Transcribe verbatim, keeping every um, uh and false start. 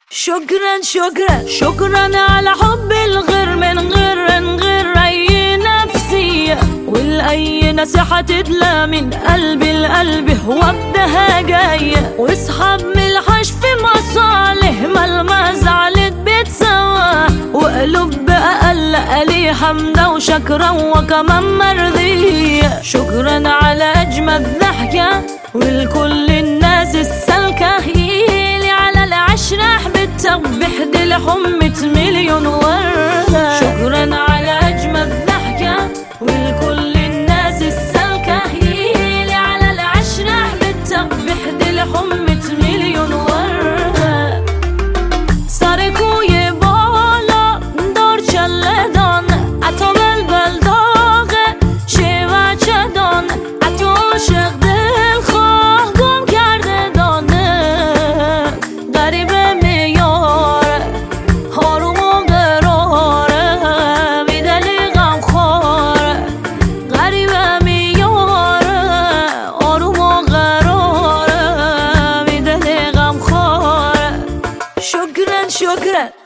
شكرا شكرا شكرا على حب الغير من غير من غير اي نفسية، والاي نصيحة تتلى من قلبي لقلبي وابدها جاية، واصحاب ملحش في مصالح مهما زعلت بتسوى، وقلوب اقل قلي حمدة وشكرا وكمان مرضية. شكرا على اجمد ضحكة ولكل الناس السالكة، هيلي على العشرة حبتها بحدي حمة مليون وردة. شكرا على اجمد ضحكة ولكل الناس السالكة، هيلي على العشرة حبتها بحدي حمة مليون وردة. ساركو يبالا دار چلدان عطا بلبل داغه شیوه چدان عطا عاشق دل خواه گم کرده دانه، غریبه میاره آروم و قراره میدلی غم خواره، غریبه میاره آروم و قراره میدلی غم خواره. شکرا شکرا